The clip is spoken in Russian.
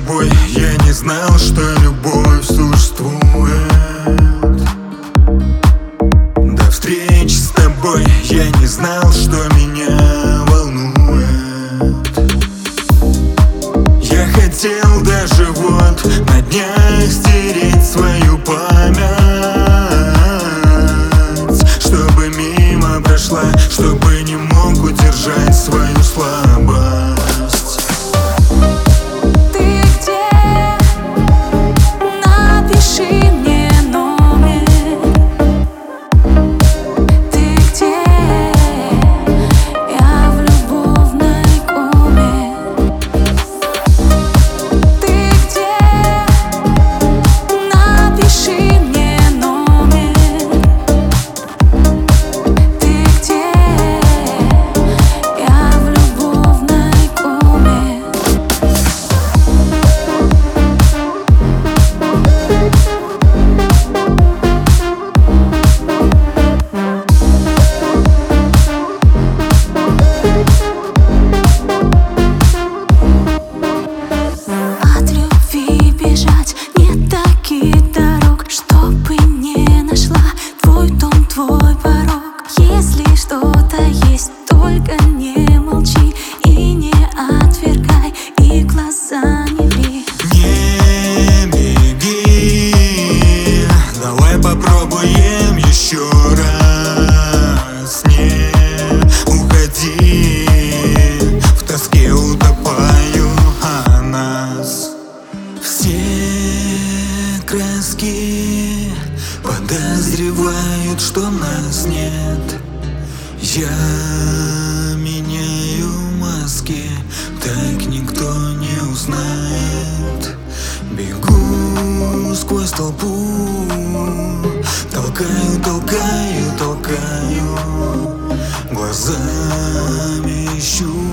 тобой я не знал, что любовь существует. До встречи с тобой я не знал, что меня волнует. Я хотел даже вот на днях стереть свою память, чтобы мимо прошла, чтобы не мог удержать свою слабость. Попробуем еще раз. Не уходи, в тоске утопаю о нас. Все краски подозревают, что нас нет. Я меняю маски, так никто не узнает. Бегу сквозь толпу, толкаю, толкаю, толкаю, глазами ищу